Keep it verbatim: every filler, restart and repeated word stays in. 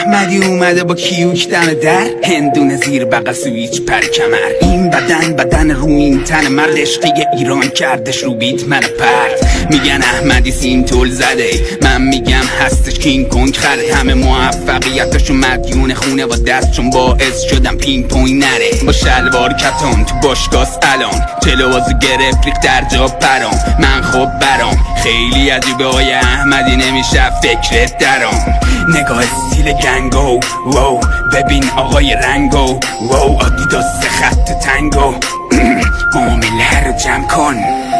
احمدی اومده با کیوک دم در، هندونه زیر بغل سویچ پر کمر. این بدن بدن رو این تن مرد، عشقی ایران کردش رو بیت من پرد. میگن احمدی سیم تول زده، من میگم هستش کینگ کنگ خرد. همه موفقیتاشو مدیون خونه و دست، چون باعث شدم پین پوین نره. با شلوار کتان تو باشگاس الان، تلوازو گرفت ریخت در جا پرام. من خب برام خیلی عجیبه های احمدی، نمیشه فکرت درام. نگاه استیل گنگو واو، ببین آقای رنگو واو، آدیداس خط تنگو. معامله رو جمع کن